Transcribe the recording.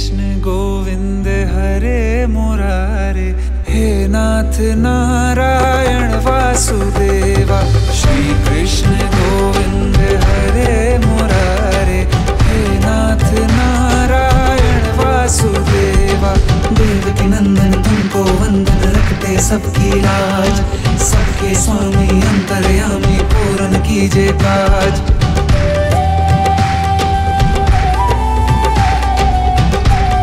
कृष्ण गोविंद हरे मुरारे, हे नाथ नारायण वासुदेवा। श्री कृष्ण गोविंद हरे मुरारे, हे नाथ नारायण वासुदेवा। देवकी नंदन तुमको वंदन, रखते सबकी लाज, सबके स्वामी अंतर्यामी पूर्ण कीजिए काज।